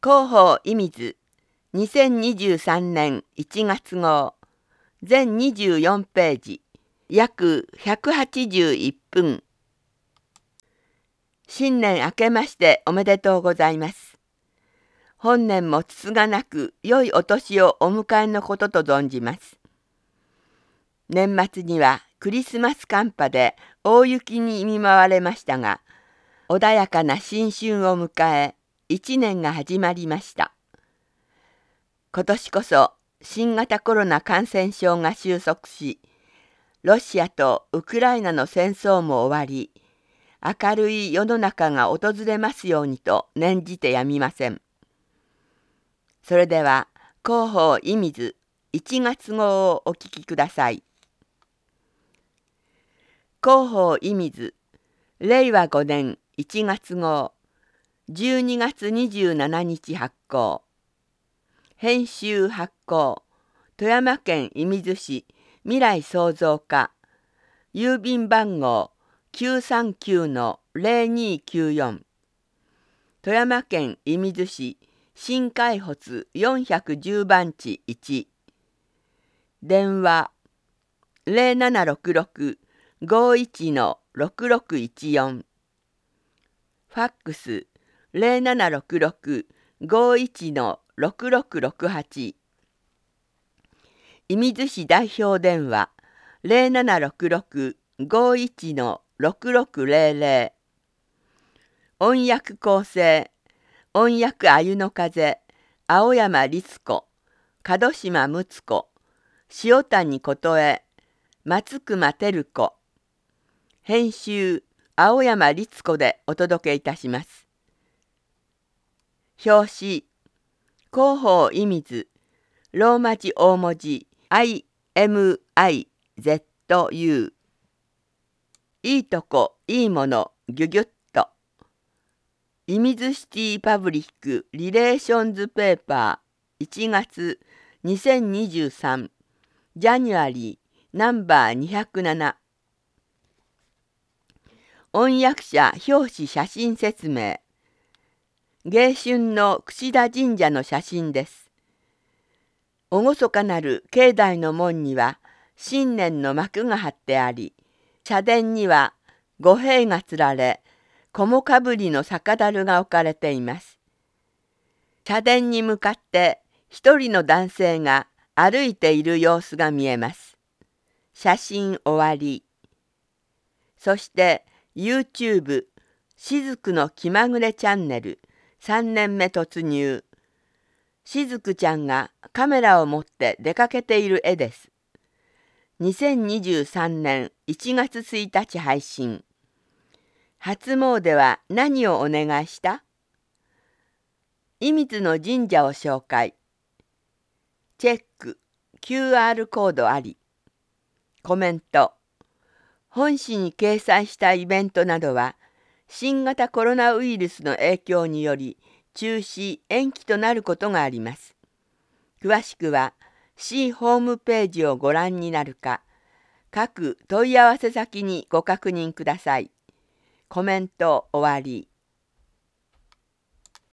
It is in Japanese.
広報いみず2023年1月号全24ページ約181分。新年明けましておめでとうございます。本年もつつがなく良いお年をお迎えのことと存じます。年末にはクリスマス寒波で大雪に見舞われましたが、穏やかな新春を迎え、一年が始まりました。今年こそ新型コロナ感染症が収束し、ロシアとウクライナの戦争も終わり、明るい世の中が訪れますようにと念じてやみません。それでは広報いみず1月号をお聞きください。広報いみず令和5年1月号12月27日発行。編集発行富山県射水市未来創造課郵便番号 939-0294 富山県射水市新海発410番地1電話 0766-51-6614 ファックス 0766-51-6668 射水市代表電話 0766-51-6600 音訳構成音訳あゆの風青山律子門島睦子塩谷琴恵松隈照子編集青山律子でお届けいたします。表紙広報いみずローマ字大文字 IMIZU いいとこいいものギュギュッと射水シティパブリックリレーションズペーパー1月2023ジャニュアリーナンバー207音訳者表紙写真説明迎春の櫛田神社の写真です。厳かなる境内の門には新年の幕が張ってあり、社殿には御幣がつられ、菰かぶりの酒樽が置かれています。社殿に向かって一人の男性が歩いている様子が見えます。写真終わり。そして YouTube しずくの気まぐれチャンネル3年目突入。しずくちゃんがカメラを持って出かけている絵です。2023年1月1日配信。初詣は何をお願いした？射水の神社を紹介。チェック QR コードあり。コメント。本誌に掲載したイベントなどは新型コロナウイルスの影響により中止・延期となることがあります。詳しくは市ホームページをご覧になるか、各問い合わせ先にご確認ください。コメント終わり。